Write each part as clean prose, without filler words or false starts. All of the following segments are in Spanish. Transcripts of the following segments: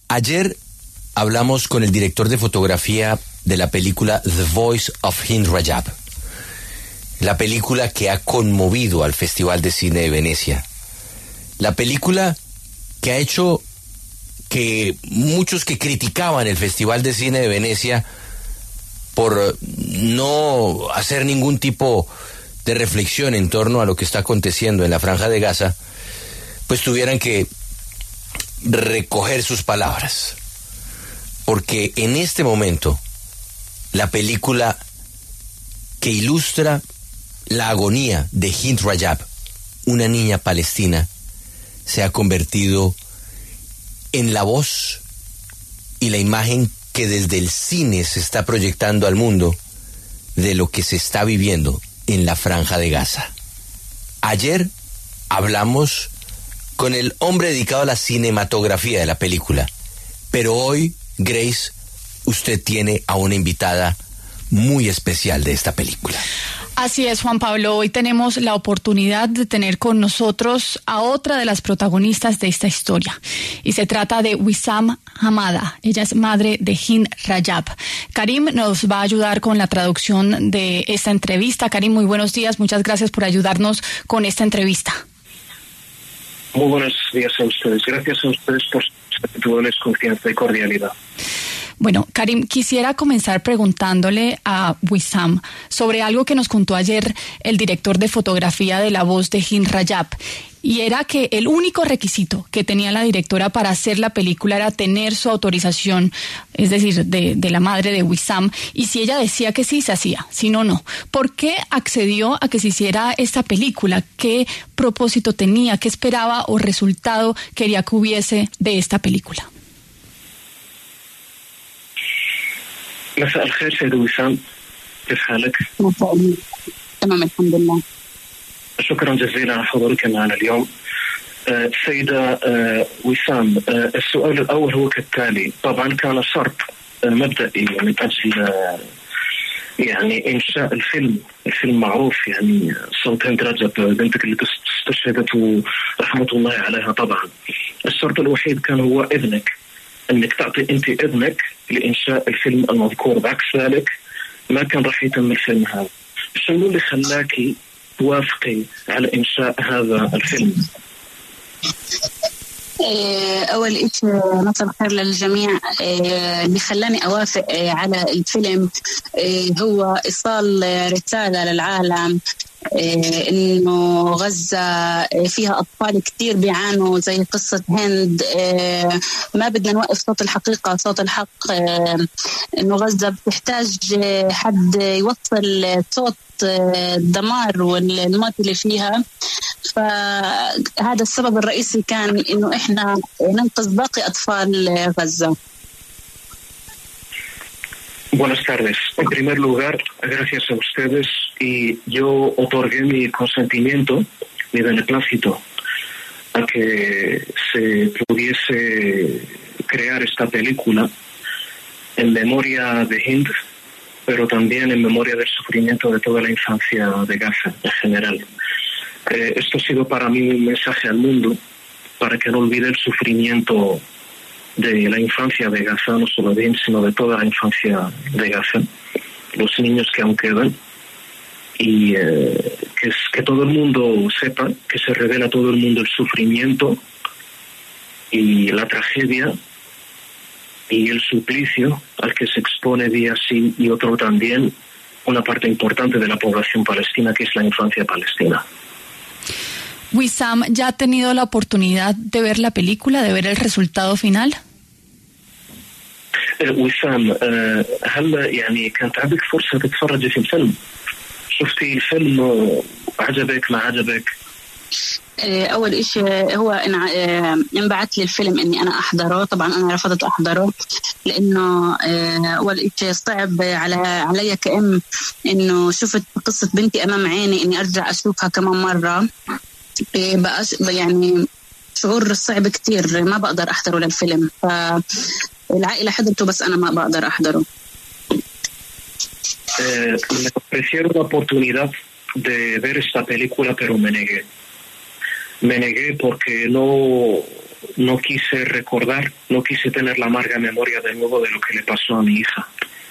Ayer hablamos con el director de fotografía de la película The Voice of Hind Rajab, la película que ha conmovido al Festival de Cine de Venecia, la película que ha hecho que muchos que criticaban el Festival de Cine de Venecia por no hacer ningún tipo de reflexión en torno a lo que está aconteciendo en la Franja de Gaza, pues tuvieran que recoger sus palabras, porque en este momento la película que ilustra la agonía de Hind Rajab, una niña palestina, se ha convertido en la voz y la imagen que desde el cine se está proyectando al mundo de lo que se está viviendo en la Franja de Gaza. Ayer hablamos con el hombre dedicado a la cinematografía de la película, pero hoy, Grace, usted tiene a una invitada muy especial de esta película. Así es, Juan Pablo. Hoy tenemos la oportunidad de tener con nosotros a otra de las protagonistas de esta historia. Y se trata de Wissam Hamada. Ella es madre de Hind Rajab. Karim nos va a ayudar con la traducción de esta entrevista. Karim, muy buenos días. Muchas gracias por ayudarnos con esta entrevista. Muy buenos días a ustedes. Gracias a ustedes por sus actitudes, confianza y cordialidad. Bueno, Karim, quisiera comenzar preguntándole a Wissam sobre algo que nos contó ayer el director de fotografía de La Voz de Hind Rajab, y era que el único requisito que tenía la directora para hacer la película era tener su autorización, es decir, de la madre de Wissam, y si ella decía que sí, se hacía, si no, no. ¿Por qué accedió a que se hiciera esta película? ¿Qué propósito tenía? ¿Qué esperaba o resultado quería que hubiese de esta película? مساء الخير سيد وسام، كيف حالك؟ تمام الحمد لله. شكرا جزيلا على حضورك معنا اليوم. سيدة وسام، السؤال الأول هو كالتالي. طبعا كان شرط مبدئي من أجل يعني إنشاء الفيلم معروف، يعني صوت هند رجب بنتك اللي استشهدت ورحمة الله عليها. طبعا الشرط الوحيد كان هو إذنك، انك تعطي انت اذنك لانشاء الفيلم المذكور، بعكس ذلك ما كان راح يتم الفيلم هذا. شنو اللي خلاكي توافقي على انشاء هذا الفيلم؟ اول شيء مساء الخير للجميع. اللي خلاني اوافق على الفيلم هو ايصال رسالة للعالم انه غزة فيها اطفال كتير بيعانوا زي قصة هند. ما بدنا نوقف صوت الحقيقة، صوت الحق، انه غزة بتحتاج حد يوصل صوت الدمار والموت اللي فيها. فهذا السبب الرئيسي كان انه احنا ننقذ باقي اطفال غزة. Buenas tardes. En primer lugar, gracias a ustedes, y yo otorgué mi consentimiento, mi beneplácito, a que se pudiese crear esta película en memoria de Hind, pero también en memoria del sufrimiento de toda la infancia de Gaza en general. Esto ha sido para mí un mensaje al mundo para que no olvide el sufrimiento de la infancia de Gaza, no solo de Hind, sino de toda la infancia de Gaza, los niños que aún quedan, y que todo el mundo sepa, que se revela a todo el mundo el sufrimiento y la tragedia y el suplicio al que se expone día sí y otro también una parte importante de la población palestina, que es la infancia palestina. Wissam, ¿ya ha tenido la oportunidad de ver la película, de ver el resultado final? وسام، هل يعني كانت عندك فرصة تتفرجي في الفيلم؟ شفتي الفيلم، عجبك ما عجبك؟ أول شيء هو انبعث لي الفيلم إني أنا أحضره. طبعا أنا رفضت أحضره لأنه أول شيء صعب علي كأم إنه شفت قصة بنتي أمام عيني، إني أرجع أشوفها كمان مرة. يعني شعور صعب كتير، ما بقدر أحضره للفيلم. فالعائلة حضرته بس أنا ما بقدر أحضره. Me ofrecieron la oportunidad de ver esta película, pero me negué. Me negué porque no quise recordar, no quise tener la amarga memoria de nuevo de lo que le pasó a mi hija.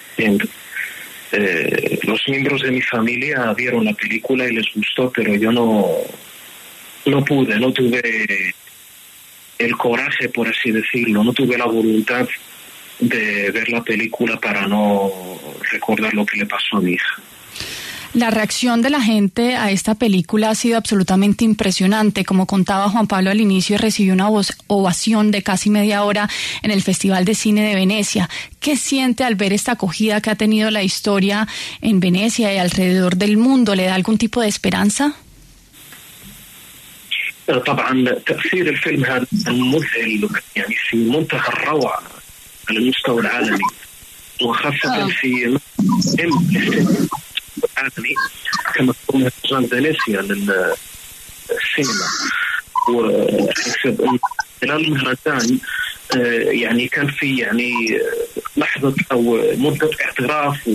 Los miembros de mi familia vieron la película y les gustó, pero yo no tuve el coraje, por así decirlo, no tuve la voluntad de ver la película para no recordar lo que le pasó a mi hija. La reacción de la gente a esta película ha sido absolutamente impresionante. Como contaba Juan Pablo al inicio, recibió una ovación de casi media hora en el Festival de Cine de Venecia. ¿Qué siente al ver esta acogida que ha tenido la historia en Venecia y alrededor del mundo? ¿Le da algún tipo de esperanza? طبعا تأثير الفيلم هذا مذهل يعني في منتهى الروعة على المستوى العالمي وخاصة في العالمي كما تكون مهرجان فينيسيا للسينما. وحسب ان خلال المهرجان يعني كان في يعني لحظة او مدة اعتراف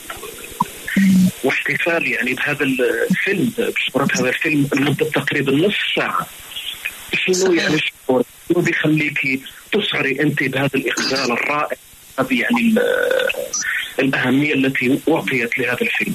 واحتفال يعني بهذا الفيلم، بصورة هذا الفيلم لمدة تقريبا نصف ساعة. شنو يعني شعور شنو بيخليكي تشعري انت بهذا الاقبال الرائع، هذه يعني الأهمية التي أعطيت لهذا الفيلم؟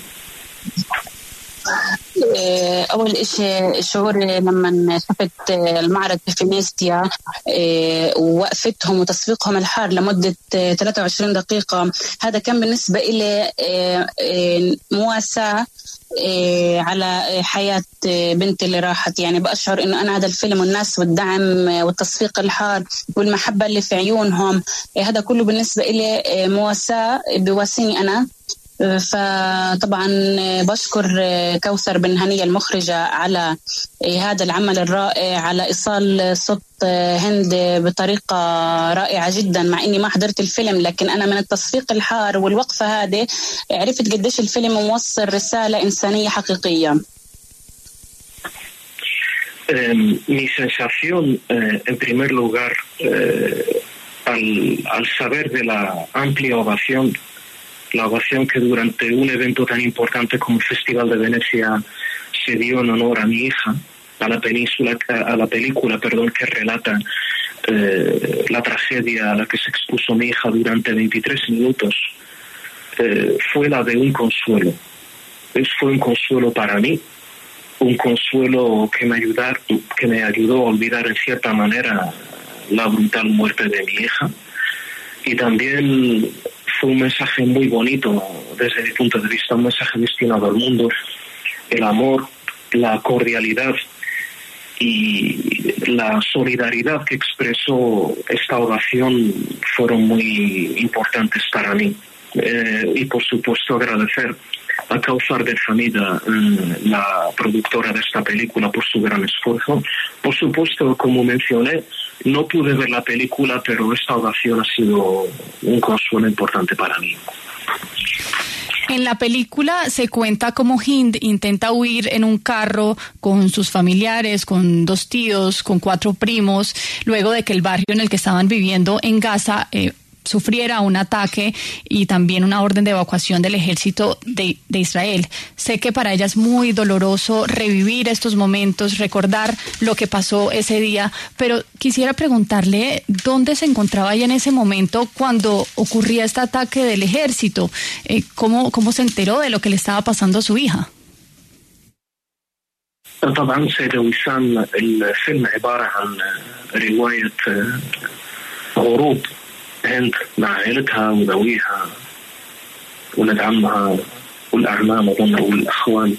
أول شيء شعوري لما شفت المعرض في فينيسيا ووقفتهم وتصفيقهم الحار لمدة 23 دقيقة، هذا كان بالنسبة إلي مواساة على حياة بنتي اللي راحت. يعني بأشعر إنه أنا هذا الفيلم والناس والدعم والتصفيق الحار والمحبة اللي في عيونهم، هذا كله بالنسبة إلي مواساة بواسيني أنا. فطبعا بشكر كوثر بن هنية المخرجة على هذا العمل الرائع، على إيصال صوت هند بطريقة رائعة جدا، مع إني ما حضرت الفيلم لكن أنا من التصفيق الحار والوقفة هذه عرفت قديش الفيلم موصل رسالة إنسانية حقيقية. Mi sensación, en primer lugar, al saber de la amplia ovación, la ovación que durante un evento tan importante como el Festival de Venecia se dio en honor a mi hija, a la película que relata la tragedia a la que se expuso mi hija durante 23 minutos, fue la de un consuelo. Fue un consuelo para mí, un consuelo que me ayudó a olvidar en cierta manera la brutal muerte de mi hija, y también fue un mensaje muy bonito desde mi punto de vista, un mensaje destinado al mundo. El amor, la cordialidad y la solidaridad que expresó esta ovación fueron muy importantes para mí. Y por supuesto agradecer a Kawthar Ben Hamida, la productora de esta película, por su gran esfuerzo. Por supuesto, como mencioné, no pude ver la película, pero esta ovación ha sido un consuelo importante para mí. En la película se cuenta cómo Hind intenta huir en un carro con sus familiares, con 2 tíos, con 4 primos, luego de que el barrio en el que estaban viviendo en Gaza sufriera un ataque y también una orden de evacuación del ejército de Israel. Sé que para ella es muy doloroso revivir estos momentos, recordar lo que pasó ese día, pero quisiera preguntarle dónde se encontraba ella en ese momento cuando ocurría este ataque del ejército. ¿Cómo se enteró de lo que le estaba pasando a su hija? طبعا سيدة وسام، الفيلم عبارة عن رواية غروب هند مع عائلتها وذويها، ولد عمها والأعمام أظن والأخوان،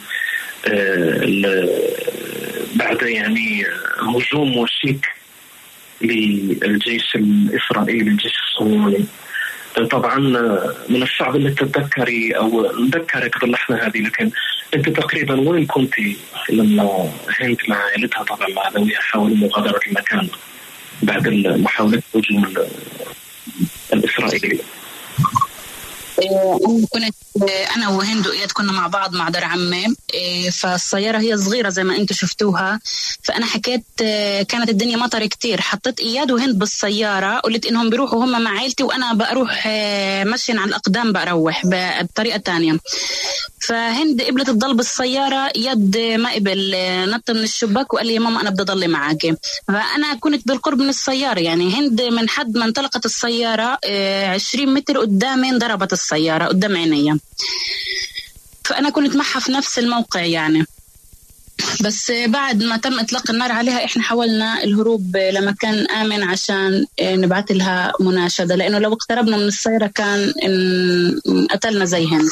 بعد يعني هجوم وشيك للجيش الإسرائيلي، الجيش الصهيوني. طبعا من الصعب أن تتذكري أو نذكرك باللحظة هذه، لكن أنت تقريبا وين كنت لما هند مع عائلتها طبعا مع ذويها حاولوا مغادرة المكان بعد محاولة الهجوم الإسرائيلي؟ أنا وهند وإياد كنا مع بعض مع دار عمي، فالسيارة هي صغيرة زي ما أنتم شفتوها. فأنا حكيت كانت الدنيا مطر كتير، حطيت إياد وهند بالسيارة، قلت إنهم بيروحوا هم مع عائلتي وأنا بروح مشين على الأقدام بروح بطريقة تانية. فهند قبلت تضل بالسيارة، إياد ما قبل، نط من الشباك وقال لي يا ماما أنا بدي أضل معاك. فأنا كنت بالقرب من السيارة، يعني هند من حد ما انطلقت السيارة 20 متر قدامي ضربت السيارة قدام عيني، فأنا كنت معها في نفس الموقع يعني. بس بعد ما تم إطلاق النار عليها إحنا حاولنا الهروب لمكان آمن عشان نبعث لها مناشدة، لأنه لو اقتربنا من السيارة كان قتلنا زي هند.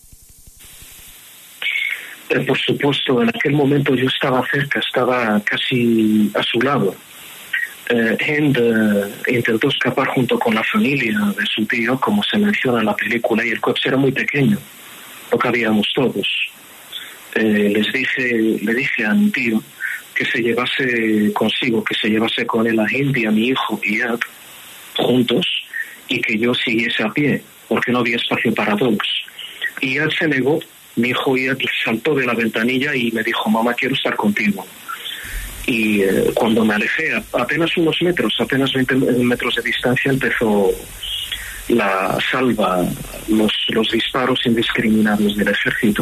Por supuesto, en aquel momento yo estaba cerca, estaba casi a su lado. Hind intentó escapar junto con la familia de su tío, como se menciona en la película, y el coche era muy pequeño, no cabíamos todos. Le dije a mi tío que se llevase consigo, que se llevase con él a Hind y a mi hijo Iyad juntos, y que yo siguiese a pie, porque no había espacio para todos. Iyad se negó. Mi hijo Iyad saltó de la ventanilla y me dijo, mamá, quiero estar contigo. Y cuando me alejé, apenas unos metros, apenas 20 metros de distancia, empezó la salva, los disparos indiscriminados del ejército.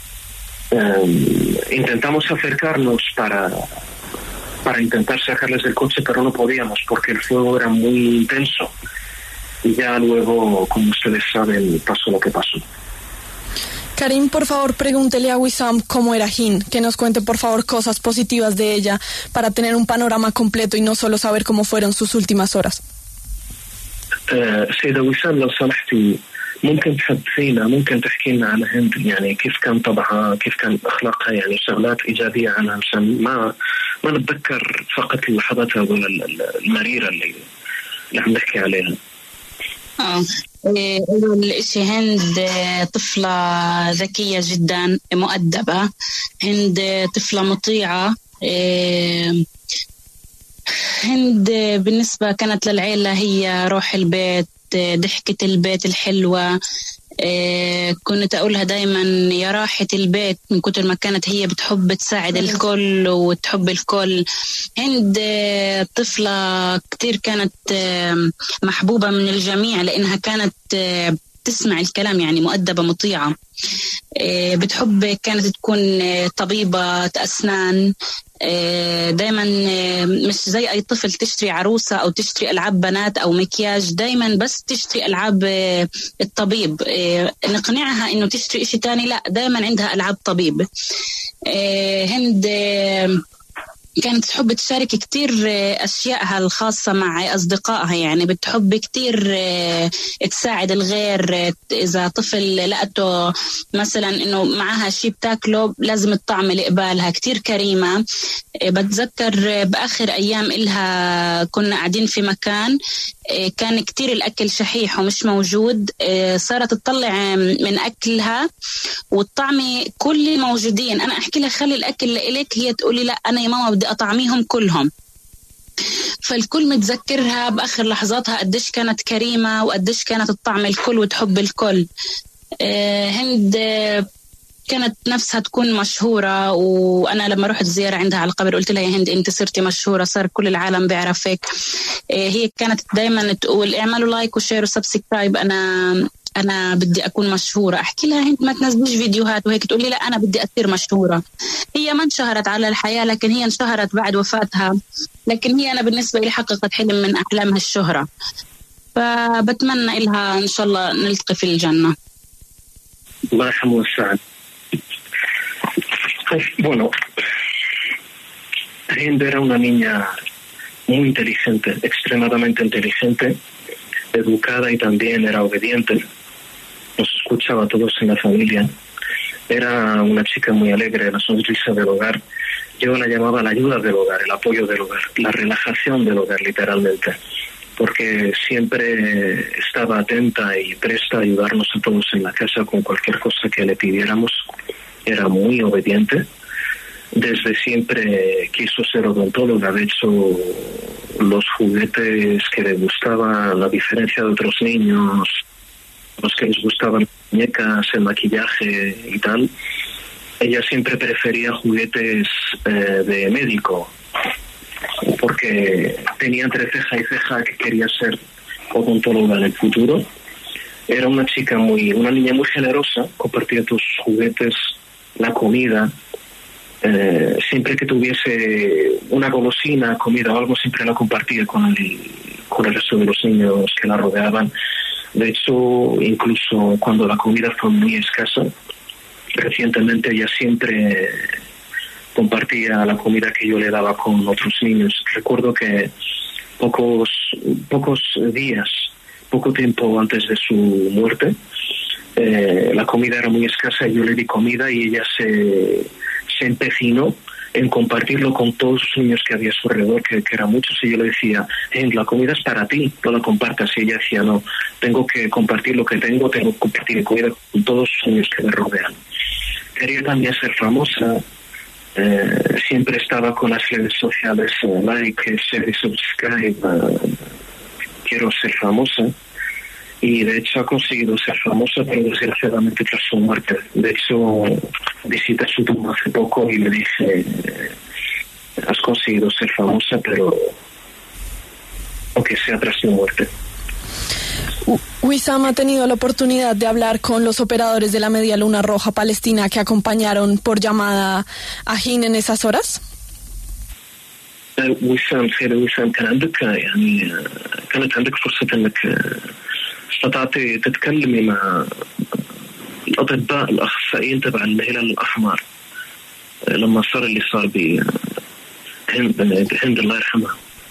Intentamos acercarnos para intentar sacarles del coche, pero no podíamos porque el fuego era muy intenso. Y ya luego, como ustedes saben, pasó lo que pasó. Karim, por favor, pregúntele a Wissam cómo era Hind, que nos cuente por favor cosas positivas de ella para tener un panorama completo y no solo saber cómo fueron sus últimas horas. سيدة وسام لو سمحتي ممكن تحدثينا، ممكن تحكي لنا عن هند، يعني كيف كان طبعها، كيف كان أخلاقها، يعني شغلات إيجابية عنها عشان ما نتذكر فقط اللحظات المريرة اللي عم نحكي عليها. أول إشي هند طفلة ذكية جدا، مؤدبة. هند طفلة مطيعة. هند بالنسبة كانت للعيلة هي روح البيت، ضحكة البيت الحلوة. كنت أقولها دايما يا راحة البيت، من كتر ما كانت هي بتحب تساعد الكل وتحب الكل. هند طفلة كتير كانت محبوبة من الجميع لأنها كانت تسمع الكلام، يعني مؤدبة مطيعة. بتحب كانت تكون طبيبة أسنان، دايما مش زي أي طفل تشتري عروسة أو تشتري ألعاب بنات أو مكياج، دايما بس تشتري ألعاب الطبيب. نقنعها إنه تشتري إشي تاني، لا، دايما عندها ألعاب طبيب. هند كانت تحب تشارك كتير أشيائها الخاصة مع أصدقائها، يعني بتحب كتير تساعد الغير. إذا طفل لقته مثلا إنه معها شيء بتاكله لازم الطعم لقبالها. كتير كريمة. بتذكر بآخر أيام إلها كنا قاعدين في مكان كان كتير الأكل شحيح ومش موجود، صارت تطلع من أكلها والطعم كل موجودين. أنا أحكي لها خلي الأكل لإلك، هي تقولي لا أنا يا ماما بدي أطعميهم كلهم. فالكل متذكرها بآخر لحظاتها قديش كانت كريمة وقديش كانت تطعم الكل وتحب الكل. هند كانت نفسها تكون مشهورة، وأنا لما رحت زيارة عندها على القبر قلت لها يا هند أنت صرتي مشهورة، صار كل العالم بيعرفك. هي كانت دايما تقول اعملوا لايك وشير وسبسكرايب، أنا بدي أكون مشهورة. أحكي لها هند ما تنزليش فيديوهات وهيك، تقول لي لا أنا بدي أصير مشهورة. هي ما انشهرت على الحياة، لكن هي انشهرت بعد وفاتها، لكن هي أنا بالنسبة لي حققت حلم من أحلامها الشهرة. فبتمنى إلها إن شاء الله نلتقي في الجنة. الله يرحمه ويسعد. Bueno, Hind era una niña muy inteligente, extremadamente inteligente, educada y también era obediente. Nos escuchaba a todos en la familia. Era una chica muy alegre, la sonrisa del hogar. Yo la llamaba la ayuda del hogar, el apoyo del hogar, la relajación del hogar, literalmente, porque siempre estaba atenta y presta a ayudarnos a todos en la casa con cualquier cosa que le pidiéramos. Era muy obediente. Desde siempre quiso ser odontóloga. De hecho, los juguetes que le gustaban, a diferencia de otros niños, los que les gustaban muñecas, el maquillaje y tal, ella siempre prefería juguetes de médico, porque tenía entre ceja y ceja que quería ser odontóloga en el futuro. Era una niña muy generosa, compartía tus juguetes, la comida. Siempre que tuviese una golosina, comida o algo, siempre la compartía con el resto de los niños que la rodeaban. De hecho, incluso cuando la comida fue muy escasa, recientemente ella siempre compartía la comida que yo le daba con otros niños. Recuerdo que poco tiempo antes de su muerte, la comida era muy escasa y yo le di comida y ella se empecinó en compartirlo con todos los niños que había a su alrededor, que eran muchos, y yo le decía, la comida es para ti, no la compartas. Y ella decía, no, tengo que compartir lo que tengo que compartir comida con todos los niños que me rodean. Quería también ser famosa, siempre estaba con las redes sociales, like, share y subscribe, quiero ser famosa. Y de hecho ha conseguido ser famosa, pero desgraciadamente tras su muerte. De hecho, visité su tumba hace poco y le dije, has conseguido ser famosa, pero aunque sea tras su muerte. Wissam ha tenido la oportunidad de hablar con los operadores de la Media Luna Roja Palestina que acompañaron por llamada a Hin en esas horas. وسام كان عندك كانت عندك فرصة انك استطعتي تتكلمي مع الأطباء الأخصائيين تبع الهلال الأحمر لما صار اللي صار بهند الله يرحمها.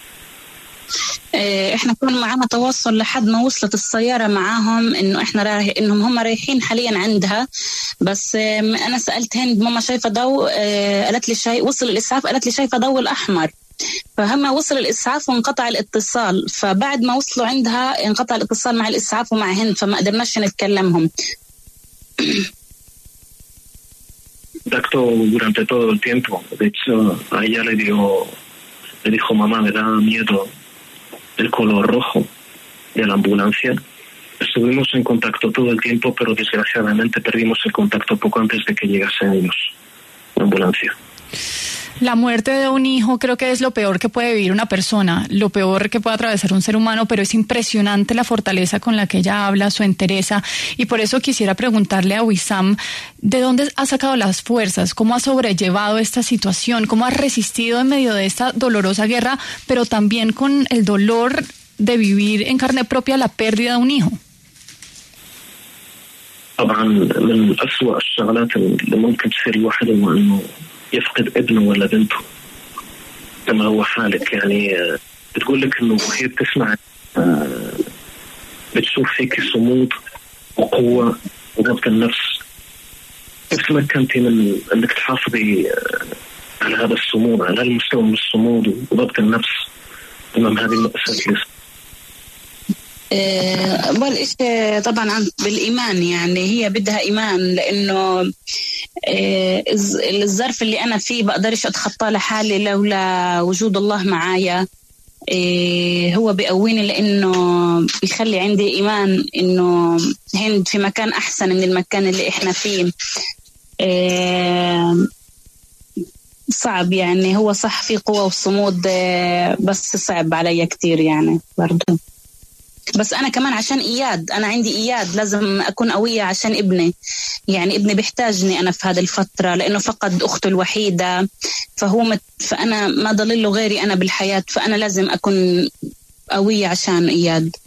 احنا كان معنا تواصل لحد ما وصلت السيارة معاهم انهم هم رايحين حاليا عندها، بس انا سألت هند ماما شايفة ضوء، قالت لي وصل الإسعاف، قالت لي شايفة ضوء الأحمر. فهم وصل الإسعاف وانقطع الاتصال، فبعد ما وصلوا عندها انقطع الاتصال مع الإسعاف ومع هند، فما قدرناش نتكلمهم. Contacto durante todo el tiempo. De hecho, a ella le dijo, mamá, me da miedo el color rojo de la ambulancia. Estuvimos en contacto todo el tiempo, pero desgraciadamente perdimos el contacto poco antes de que llegasen ellos, la ambulancia. La muerte de un hijo creo que es lo peor que puede vivir una persona, lo peor que puede atravesar un ser humano, pero es impresionante la fortaleza con la que ella habla, su entereza, y por eso quisiera preguntarle a Wissam, ¿de dónde ha sacado las fuerzas? ¿Cómo ha sobrellevado esta situación? ¿Cómo ha resistido en medio de esta dolorosa guerra, pero también con el dolor de vivir en carne propia la pérdida de un hijo? طبعا من أسوأ الشغلات اللي ممكن تصير الواحد هو إنه يفقد ابنه ولا بنته كما هو حالك. يعني بتقول لك إنه وهي بتسمع بتشوف فيك صمود وقوة وضبط النفس. كيف تمكنتي من إنك تحافظي على هذا الصمود، على هذا المستوى من الصمود وضبط النفس أمام هذه المأساة؟ أول إشي طبعا بالإيمان، يعني هي بدها إيمان، لأنه الظرف اللي أنا فيه بقدرش أتخطى لحالي لولا وجود الله معايا. هو بيقويني لأنه بيخلي عندي إيمان إنه هند في مكان أحسن من المكان اللي إحنا فيه. صعب يعني، هو صح في قوة وصمود، بس صعب علي كتير يعني برضو. بس أنا كمان عشان إياد، أنا عندي إياد لازم أكون قوية عشان ابني، يعني ابني بيحتاجني أنا في هذه الفترة لأنه فقد أخته الوحيدة، فأنا ما ضل له غيري أنا بالحياة، فأنا لازم أكون قوية عشان إياد.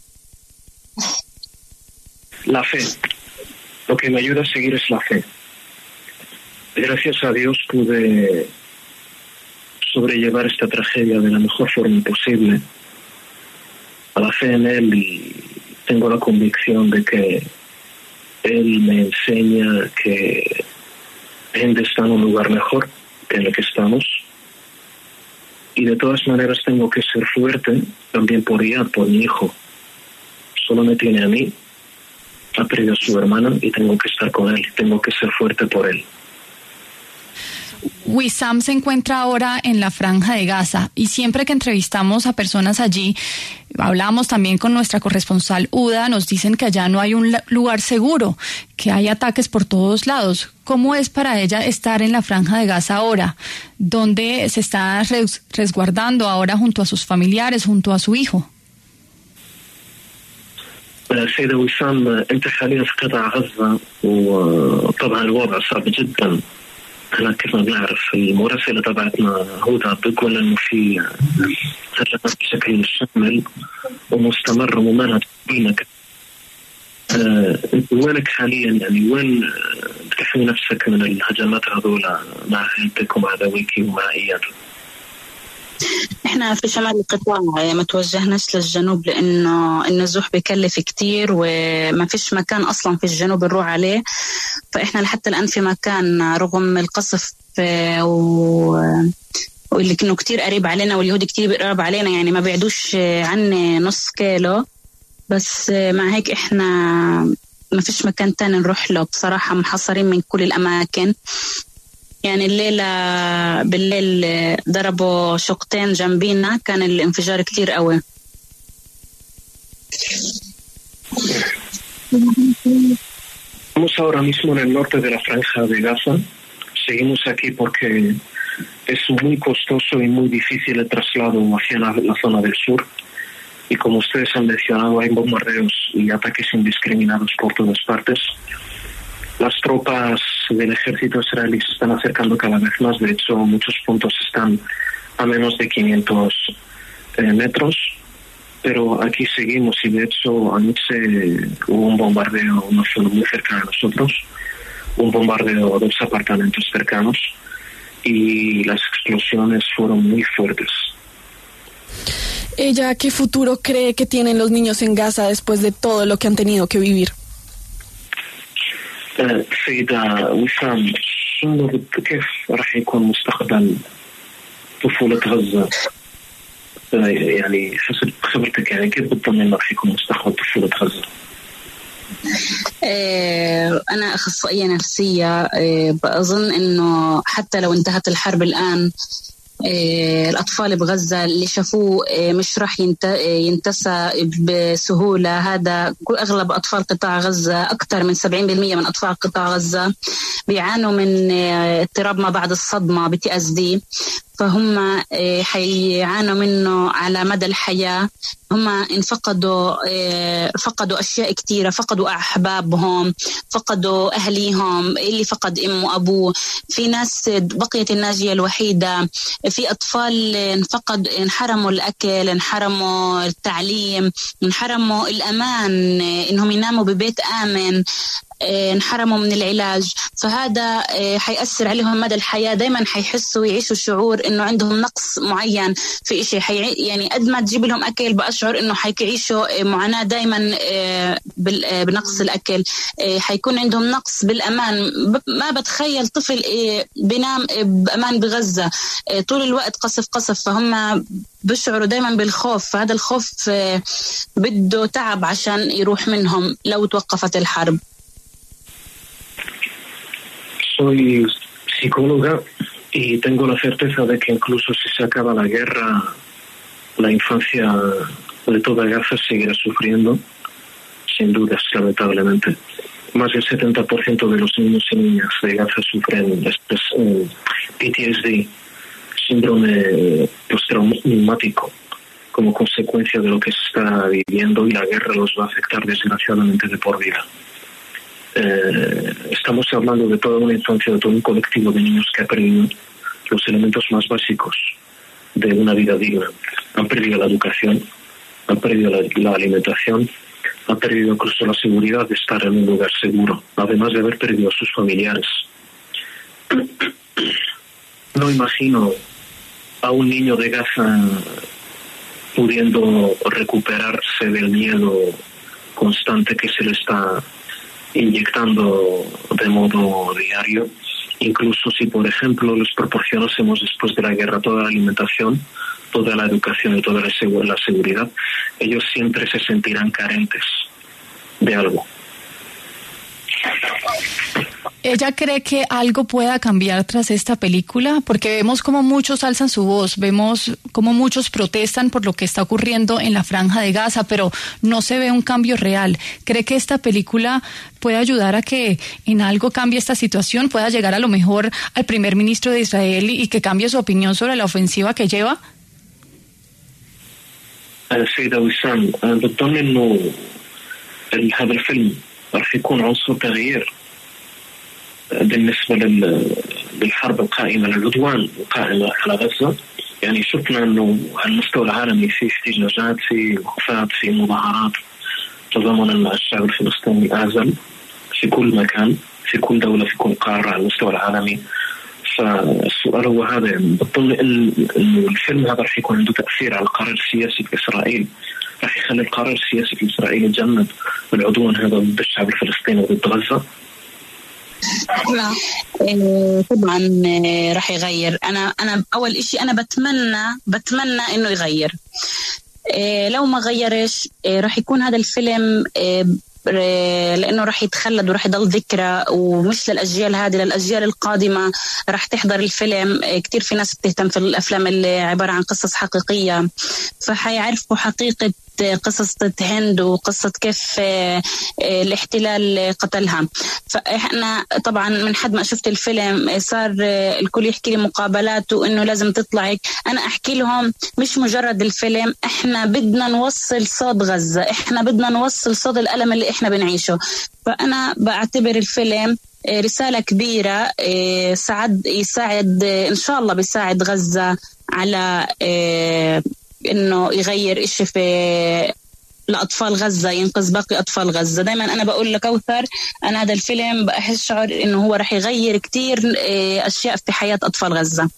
La fe. Lo que me ayuda a seguir es la fe. Gracias a Dios pude sobrellevar esta tragedia de la mejor forma posible. A la fe en Él, y tengo la convicción de que Él me enseña que Gente está en un lugar mejor que en el que estamos. Y de todas maneras tengo que ser fuerte también por Iyad, por mi hijo. Solo me tiene a mí, ha perdido a su hermana y tengo que estar con él, tengo que ser fuerte por él. Wissam se encuentra ahora en la Franja de Gaza y siempre que entrevistamos a personas allí, hablamos también con nuestra corresponsal Uda, nos dicen que allá no hay un lugar seguro, que hay ataques por todos lados. ¿Cómo es para ella estar en la Franja de Gaza ahora? ¿Dónde se está resguardando ahora junto a sus familiares, junto a su hijo? سيدة وسام، أنت حاليا في قطاع غزة، وطبعا الوضع صعب جدا. أنا كيف ما بنعرف المراسلة تبعتنا هدى بتقول إنه في هجمات بشكل شامل ومستمر وممنهج بينك. وينك حاليا؟ يعني وين بتحمي نفسك من الهجمات هذولا مع عائلتك ومع ذويك ومع إياد؟ احنا في شمال القطاع، ما توجهناش للجنوب لانه النزوح بكلف كتير وما فيش مكان اصلا في الجنوب نروح عليه، فاحنا لحتى الان في مكان رغم القصف واللي كانوا كتير قريب علينا واليهود كتير قريب علينا، يعني ما بيعدوش عني نص كيلو، بس مع هيك احنا ما فيش مكان تاني نروح له بصراحة، محاصرين من كل الاماكن. يعني الليلة بالليل ضربوا شقتين جنبينا، كان الانفجار كتير قوي. Estamos ahora mismo en el norte de la Franja de Gaza. Seguimos aquí porque es muy costoso y muy difícil el traslado hacia la zona del sur. Y como ustedes han mencionado, hay bombardeos y ataques indiscriminados por todas partes. Las tropas del ejército israelí se están acercando cada vez más. De hecho, muchos puntos están a menos de 500 metros. Pero aquí seguimos y de hecho anoche hubo un bombardeo en una zona muy cerca de nosotros, un bombardeo de los apartamentos cercanos y las explosiones fueron muy fuertes. ¿Ella qué futuro cree que tienen los niños en Gaza después de todo lo que han tenido que vivir? سيدة وسام، كيف راح يكون مستقبل طفولة غزة؟ يعني حسب خبرتك، يعني كيف بتضمن راح يكون مستقبل طفولة غزة؟ أنا أخصائية نفسية، بأظن إنه حتى لو انتهت الحرب الآن الأطفال بغزة اللي شافوه مش راح ينتسى بسهولة. هذا أغلب أطفال قطاع غزة، أكثر من 70% من أطفال قطاع غزة بيعانوا من اضطراب ما بعد الصدمة PTSD، فهم حيعانوا منه على مدى الحياة. هم فقدوا أشياء كتيرة، فقدوا أحبابهم، فقدوا أهليهم، اللي فقد أمه وأبوه، في ناس بقيت الناجية الوحيدة، في أطفال انحرموا الأكل، انحرموا التعليم، انحرموا الأمان، إنهم يناموا ببيت آمن، انحرموا من العلاج. فهذا حيأثر عليهم مدى الحياة. دايما حيحسوا ويعيشوا شعور إنه عندهم نقص معين في إشي. يعني قد ما تجيب لهم أكل بأشعر إنه حيعيشوا معاناة دايما بنقص الأكل. حيكون عندهم نقص بالأمان. ما بتخيل طفل بينام بأمان بغزة، طول الوقت قصف، فهم بشعروا دايما بالخوف. فهذا الخوف بده تعب عشان يروح منهم لو توقفت الحرب. Soy psicóloga y tengo la certeza de que incluso si se acaba la guerra, la infancia de toda Gaza seguirá sufriendo, sin dudas, lamentablemente. Más del 70% de los niños y niñas de Gaza sufren PTSD, síndrome postraumático, como consecuencia de lo que se está viviendo, y la guerra los va a afectar desgraciadamente de por vida. Estamos hablando de toda una infancia, de todo un colectivo de niños que ha perdido los elementos más básicos de una vida digna. Han perdido la educación, han perdido la alimentación, han perdido incluso la seguridad de estar en un lugar seguro, además de haber perdido a sus familiares. No imagino a un niño de Gaza pudiendo recuperarse del miedo constante que se le está inyectando de modo diario. Incluso si, por ejemplo, les proporcionásemos después de la guerra toda la alimentación, toda la educación y toda la seguridad, ellos siempre se sentirán carentes de algo. ¿Ella cree que algo pueda cambiar tras esta película? Porque vemos como muchos alzan su voz, vemos como muchos protestan por lo que está ocurriendo en la Franja de Gaza, pero no se ve un cambio real. ¿Cree que esta película puede ayudar a que en algo cambie esta situación, pueda llegar a lo mejor al primer ministro de Israel y que cambie su opinión sobre la ofensiva que lleva? سيدة وسام، بظن إنه هذا الفيلم راح يكون عنصر تغيير بالنسبة للحرب القائمة، للعدوان القائمة على غزة. يعني شفنا إنه على المستوى العالمي في احتجاجات، في وقفات، في مظاهرات تضامنا مع الشعب الفلسطيني الأعزل في كل مكان، في كل دولة، في كل قارة على المستوى العالمي. فالسؤال هو هذا، بظن إنه الفيلم هذا راح يكون عنده تأثير على القرار السياسي في إسرائيل، راح يخلي القرار السياسي في إسرائيل يتجنب العدوان هذا ضد الشعب الفلسطيني وضد غزة. طبعا راح يغير. أنا أول إشي أنا بتمنى إنه يغير. لو ما غيرش راح يكون هذا الفيلم لأنه راح يتخلد وراح يضل ذكرى، ومش للأجيال هذه، للأجيال القادمة راح تحضر الفيلم. كتير في ناس بتهتم في الأفلام اللي عبارة عن قصص حقيقية، فحيعرفوا حقيقة قصص هند وقصة كيف الاحتلال قتلها. فإحنا طبعا من حد ما شفت الفيلم صار الكل يحكي لي مقابلات وإنه لازم تطلعك. أنا أحكي لهم مش مجرد الفيلم، إحنا بدنا نوصل صوت غزة، إحنا بدنا نوصل صوت الألم اللي إحنا بنعيشه. فأنا بعتبر الفيلم رسالة كبيرة، يساعد إن شاء الله بيساعد غزة على إنه يغير إشي في لأطفال غزة، ينقذ باقي أطفال غزة. دايما أنا بقول لكوثر، أنا هذا الفيلم بأحس شعور إنه هو رح يغير كتير أشياء في حياة أطفال غزة.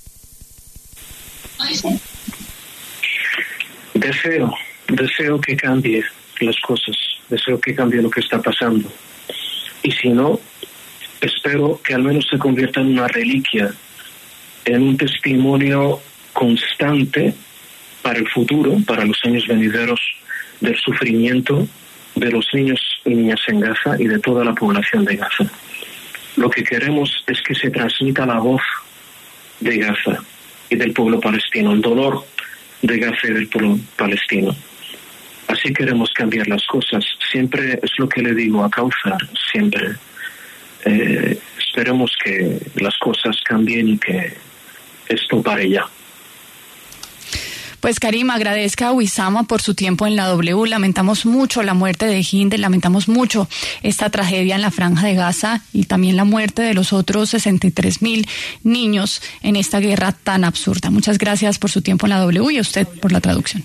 Deseo que cambie las cosas, deseo que cambie lo que está pasando. Y si no, espero que al menos se convierta en una reliquia, en un testimonio constante para el futuro, para los años venideros, del sufrimiento de los niños y niñas en Gaza y de toda la población de Gaza. Lo que queremos es que se transmita la voz de Gaza y del pueblo palestino, el dolor de Gaza y del pueblo palestino. Así queremos cambiar las cosas. Siempre es lo que le digo a Kauthar, siempre. Esperemos que las cosas cambien y que esto pare ya. Pues Karim, agradezca a Wissama por su tiempo en la W. Lamentamos mucho la muerte de Hind, lamentamos mucho esta tragedia en la Franja de Gaza y también la muerte de los otros 63,000 niños en esta guerra tan absurda. Muchas gracias por su tiempo en la W y a usted por la traducción.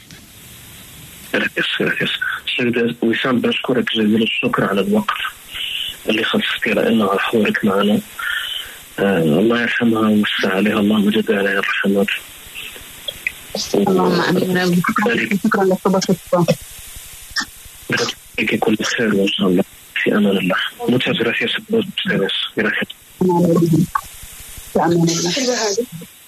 gracias. سيدة وسام، بشكرك جزيل الشكر على الوقت اللي خصصتي لنا على حضورك معنا. الله يرحمها ويوسع عليها، الله مجد عليها الرحمات. اللهم امين. شكرا لصحبتكم. لك كل خير وان شاء الله في امان الله. Muchas gracias a todos ustedes. Gracias. في امان الله.